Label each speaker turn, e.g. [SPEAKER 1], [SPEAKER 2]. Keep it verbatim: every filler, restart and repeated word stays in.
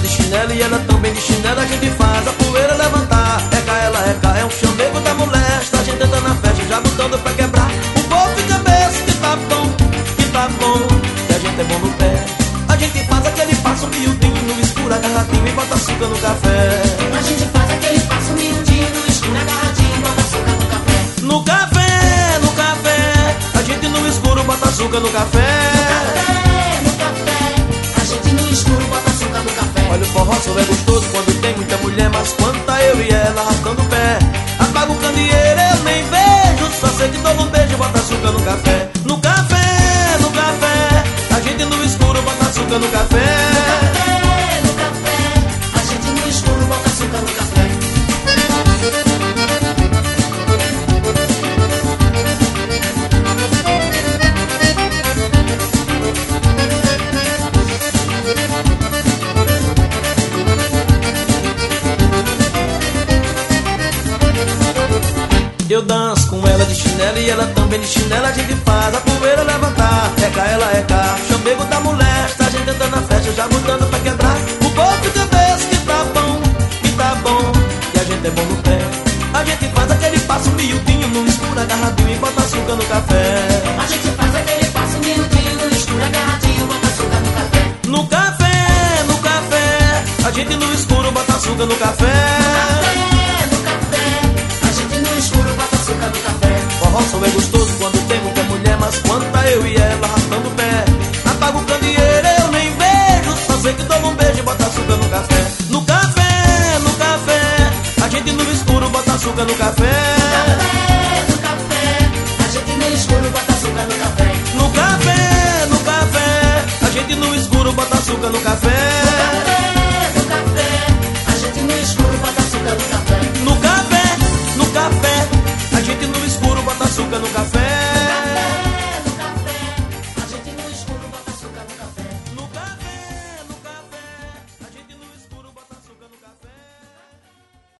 [SPEAKER 1] de chinelo e ela também de chinelo. A gente faz a poeira levantar. É cá, ela é cá, é um chamego da molesta. A gente entra na festa já botando pra quebrar. O povo fica besta, que tá bom, que tá bom, que a gente é bom no pé. A gente faz aquele passo miudinho no escuro, agarradinho e bota açúcar no café.
[SPEAKER 2] A gente faz aquele passo miudinho no escuro, agarradinho e bota açúcar no café.
[SPEAKER 1] No café, no café, a gente no escuro bota açúcar no café.
[SPEAKER 2] No café, a gente no escuro bota açúcar no café.
[SPEAKER 1] Olha, o forró só é gostoso quando tem muita mulher, mas quando tá eu e ela arrastando o pé, apaga o candeeiro, eu nem vejo, só sei que dou um beijo e bota açúcar no café. No café, no café, a gente no escuro bota açúcar no café.
[SPEAKER 2] No café, a gente no escuro bota açúcar no café.
[SPEAKER 1] Eu danço com ela de chinelo e ela também de chinelo. A gente faz a poeira levantar. É cá, ela é cá, chamego da molesta. A gente entra na festa já mudando pra quebrar. O povo fica besta, que tá bom, que tá bom, e a gente é bom no pé. A gente faz aquele passo miudinho no escuro, agarradinho e bota açúcar no café.
[SPEAKER 2] A gente faz aquele passo miudinho no escuro, agarradinho e bota açúcar no café.
[SPEAKER 1] No café, no café, a gente no escuro bota açúcar no café. Forró só é gostoso quando tem muita mulher, mas quando tá eu e ela arrastando o pé, apaga o candeeiro, eu nem vejo, só sei que dou um beijo e bota açúcar no café. No café, no café, a gente no escuro bota açúcar no café.
[SPEAKER 2] No café, a gente no escuro bota açúcar no café.
[SPEAKER 1] No café, no café, a gente no escuro bota açúcar no café.